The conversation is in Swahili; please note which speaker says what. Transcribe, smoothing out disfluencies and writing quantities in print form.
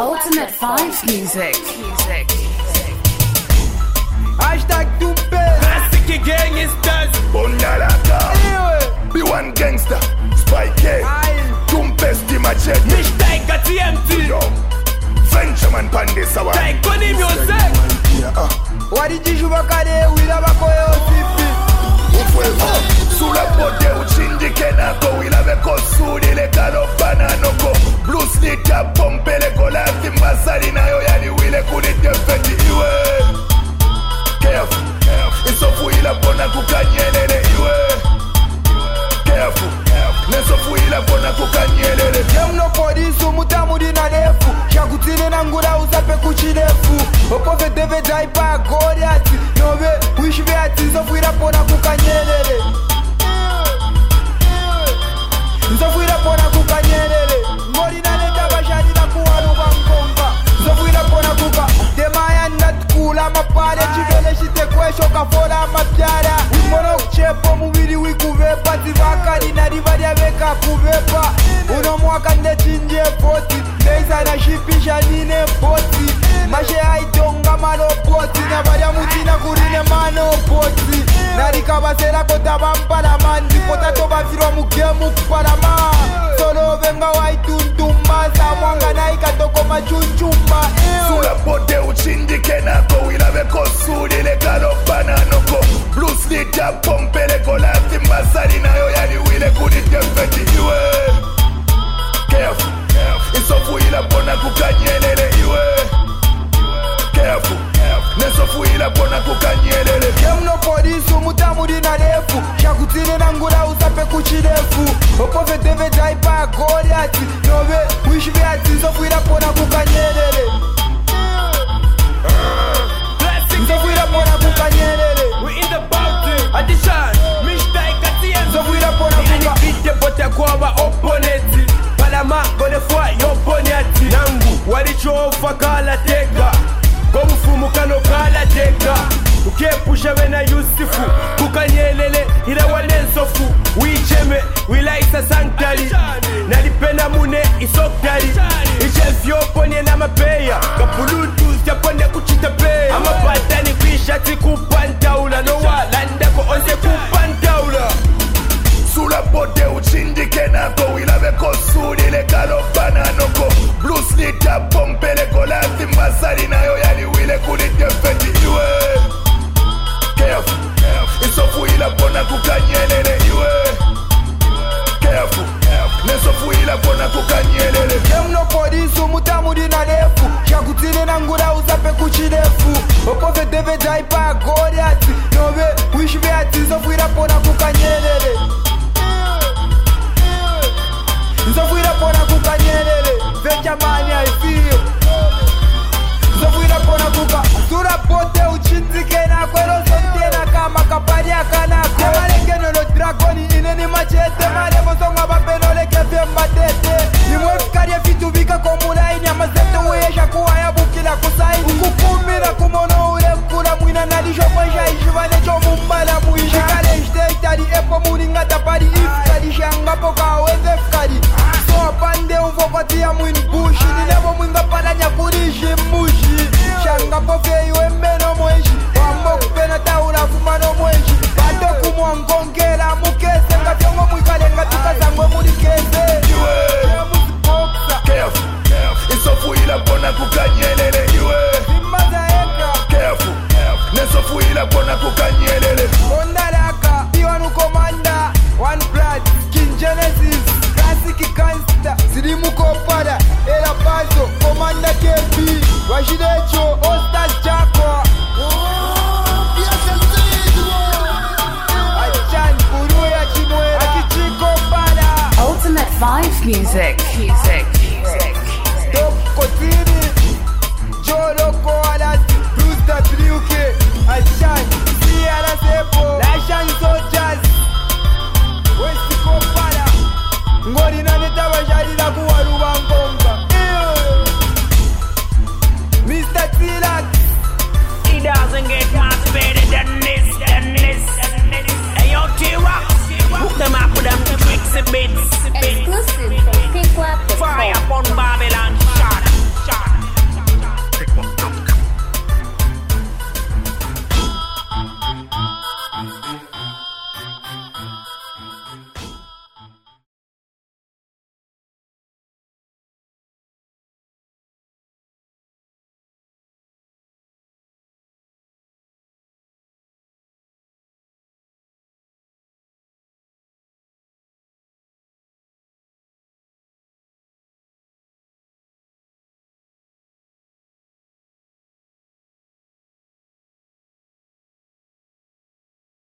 Speaker 1: Ultimate Vibes Music.
Speaker 2: Hashtag Tumpe.
Speaker 3: Classic gang is dance.
Speaker 4: Bonyalaka. B1 gangster. Spike. Tumpe sti machete.
Speaker 3: Mishtaika TMT.
Speaker 4: Yo. Frenchman pande sawa.
Speaker 3: Taikoni music.
Speaker 2: Warijishuba kare wila bakoyo sipi.
Speaker 4: Ufuevo. Sula pote uchindike nako. Wila veko sudi le kalo bananoko. Blues nita pompe le kola. Timbasari na yo yani wile kunite feti iwe. Careful. Isofu ila pona kukanyelele iwe. Careful. Nesofu ila pona kukanyelele.
Speaker 2: Yemno podisu mutamudi na defu. Shakutine na ngula usape kuchidefu. Opove deve jaipa gori ati. Nobe wishve ati isofu ila pona kukanyelele. Isofu ila pona kukanyelele. Ngori na neta bashari na kuwaru bangonga. Isofu ila pona kuka. Demaya natkula mapale. Chivele shite kwesho kafola mapyara. Umono kuchepo mubiri wikuvepa. Zivakari na rivari ya veka kuvepa. Uno mwaka ndechinje poti. Neisa na shipisha nine poti. Mashe haitonga malo poti. Na varia mutina kurine mano poti. Narika basela kota vampala mandi. Kota toba viro mugemu kupalama. Solo venga waituntumba. Samwanga na ikatoko machunchumba.
Speaker 4: Sula pote uchindike nako. Wila veko sudi le kalo bananoko. Blues nita pompe le kola. Timbasari na yo yani wile kunite feti iwe. Careful. Isofu ila pona kukanyelele iwe. Careful. Nesofu ila pona kukanyelele.
Speaker 2: Yemno podisu mutamudi na defu. Shakutine na ngula usape kuchidefu. Opove deve jaipa gori ati. Nobe wishve ati isofu ila pona kukanyelele. Isofu ila pona kukanyelele.
Speaker 3: We in the bounty. Addition. Mishtaika TMT.
Speaker 2: Isofu ila pona
Speaker 3: Yani
Speaker 2: kuka.
Speaker 3: bite bote kwa wa opponent. Palama gode fwa yoponyati. Nangu walichofa kala teka. Gomufumu kano kala teka. Ukepusha wena Yusufu. Kukanyelele ila wanensofu. Wicheme wilaisa sanktali. Nalipena mune isoktali. Ichefyo ponye na mapeya. Kapulutu siapone kuchitapeya. Ama patani kwishati kupantaula. No walanda ko onse kupantaula.
Speaker 4: Sula pote uchindike nako. Wila veko sudi le kalo bananoko. Blues nita pompe le kola. Timbasari na yo yani wile kunite feti iwe. Careful. Isofu ila pona kukanyelele iwe. Careful. Nesofu ila pona kukanyelele.
Speaker 2: Yemno podisu mutamudi na defu. Shakutine na ngula usape kuchidefu. Opove deve jaipa gori ati. Nobe wishve ati isofu ila pona kukanyelele. Isofu ila pona kukanyelele. Benjamani I feel. Isofu ila pona kuka. Sura pote uchinzike na kwelo sontena kama kapari akanako. Malengeno no dragoni ineni machete. Malevo songa bapenole kefe mbatete. Nimwe fikari vitu vika komula ini amazete uesha kuwa ya bukila kusaini. Ukukumira kumono ule mkula mwina nalisho mwisha ishivane chomu mbala mwisha. Shikale ishte itali epo muninga tapari ifkari. Shangapo kaweze fikari. So pande uvokoti ya mwini bushi. Nilevo mwinga pada nyakurishi mushi. Shangapo feiwe mbeno mweshi. Wambo kupena taula fumano mweshi. Bado kumwangongela mukese. Nga fyongo mwikale nga tukazangwe mulikese.
Speaker 4: Careful. Isofu ila pona kukanyelele.